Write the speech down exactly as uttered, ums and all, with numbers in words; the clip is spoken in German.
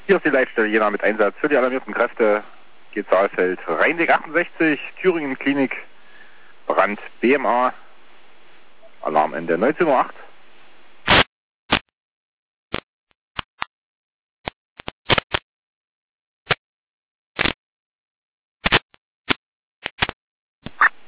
Hier ist die Leitstelle Jena mit Einsatz für die alarmierten Kräfte. G Saalfeld, Rheinweg achtundsechzig, Thüringen Klinik, Brand B M A, Alarmende neunzehn Uhr acht.